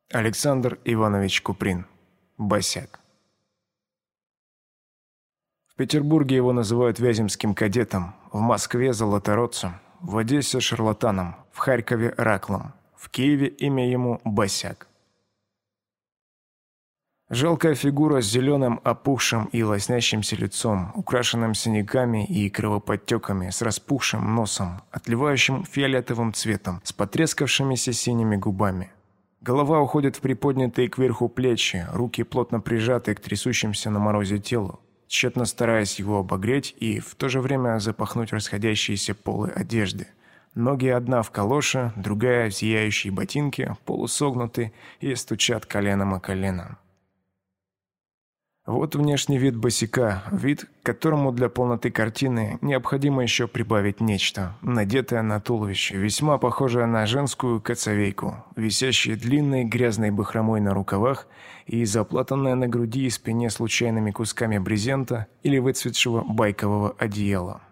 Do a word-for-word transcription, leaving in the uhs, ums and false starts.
Александр Иванович Куприн. Босяк. В Петербурге его называют вяземским кадетом, в Москве – золотородцем, в Одессе – шарлатаном, в Харькове – раклом, в Киеве имя ему – Босяк. Жалкая фигура с зеленым, опухшим и лоснящимся лицом, украшенным синяками и кровоподтеками, с распухшим носом, отливающим фиолетовым цветом, с потрескавшимися синими губами. Голова уходит в приподнятые кверху плечи, руки плотно прижаты к трясущимся на морозе телу, тщетно стараясь его обогреть и в то же время запахнуть расходящиеся полы одежды. Ноги одна в калоше, другая в зияющей ботинке, полусогнуты и стучат коленом о колено. Вот внешний вид босяка, вид, к которому для полноты картины необходимо еще прибавить нечто, надетое на туловище, весьма похожее на женскую коцовейку, висящее длинной грязной бахромой на рукавах и заплатанное на груди и спине случайными кусками брезента или выцветшего байкового одеяла.